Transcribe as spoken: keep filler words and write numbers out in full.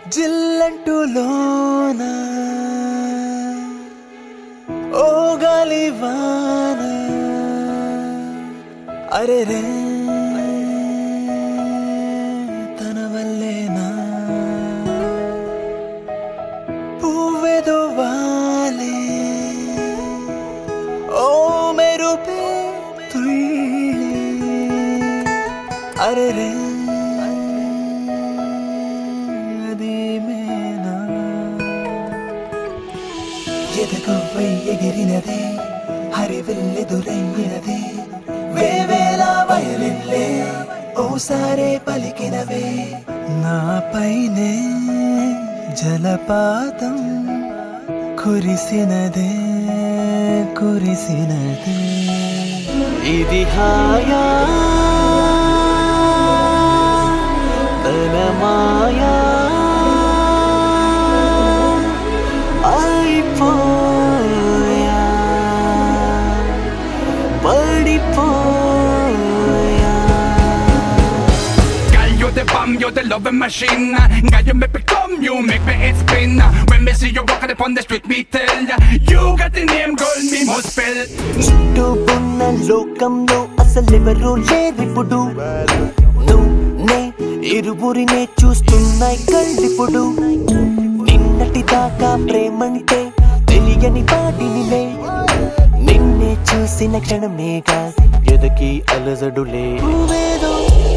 జిల్లంటూ లోన ఓ గాలివాన అరే రే తన వల్లేనా పువ్వెదో వాలే ఓ మెరుపే తుళ్ళి అరే రే ఎదగవ్వై ఎగిరినదే హరివిల్లెదురయ్యినదే వేవేల వయలిల్లే ఓసారే పలికినవే నాపైనే జలపాతం కురిసినదే కురిసినదే ఇది హాయా తన మాయా You're the loving machine. Girl, you make me come, you make me it spin. When me see you walking upon the street, me tell ya, you got the name, girl, me must spell. చుట్టూ ఉన్న లోకంలో అసలెవరూ లేరిప్పుడు నువ్వే ఇరువురినే చూస్తున్నాయి కళ్ళిప్పుడు నిన్నటి దాకా ప్రేమంటే తెలియని పాటినిలే నిన్నే చూసిన క్షణమేగా ఎదకి అలజడులే